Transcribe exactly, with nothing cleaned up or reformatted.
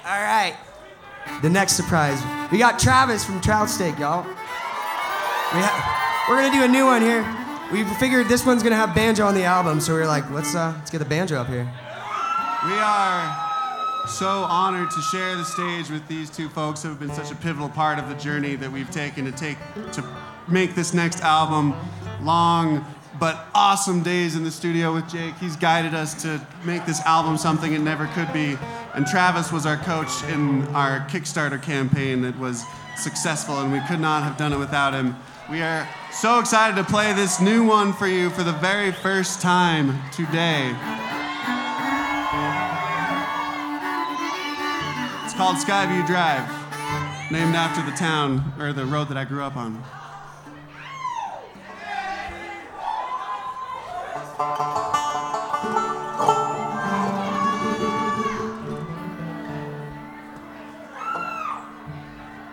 All right. The next surprise. We got Travis from Trout Steak, y'all. We ha- we're gonna do a new one here. We figured this one's gonna have banjo on the album, so we were like, let's uh, let's get the banjo up here. We are so honored to share the stage with these two folks who have been such a pivotal part of the journey that we've taken to take to make this next album. Long but awesome days in the studio with Jake. He's guided us to make this album something it never could be. And Travis was our coach in our Kickstarter campaign that was successful, and we could not have done it without him. We are so excited to play this new one for you for the very first time today. It's called Skyview Drive, named after the town, or the road that I grew up on.